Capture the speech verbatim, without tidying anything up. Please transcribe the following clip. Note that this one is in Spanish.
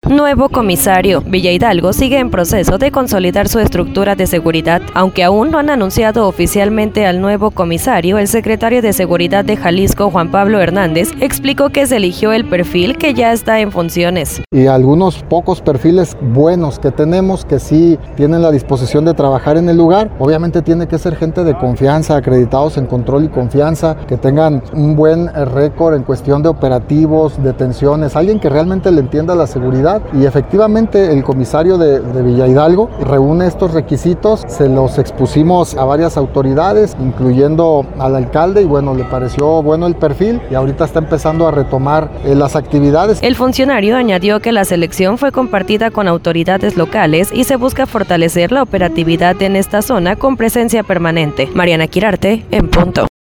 Nuevo comisario. Villa Hidalgo sigue en proceso de consolidar su estructura de seguridad. Aunque aún no han anunciado oficialmente al nuevo comisario, el secretario de Seguridad de Jalisco, Juan Pablo Hernández, explicó que se eligió el perfil que ya está en funciones. Y algunos pocos perfiles buenos que tenemos que sí tienen la disposición de trabajar en el lugar. Obviamente tiene que ser gente de confianza, acreditados en control y confianza, que tengan un buen récord en cuestión de operativos, detenciones, alguien que realmente le entienda la seguridad. Y efectivamente el comisario de, de Villa Hidalgo reúne estos requisitos, se los expusimos a varias autoridades, incluyendo al alcalde, y bueno, le pareció bueno el perfil y ahorita está empezando a retomar eh, las actividades. El funcionario añadió que la selección fue compartida con autoridades locales y se busca fortalecer la operatividad en esta zona con presencia permanente. Mariana Quirarte, en punto.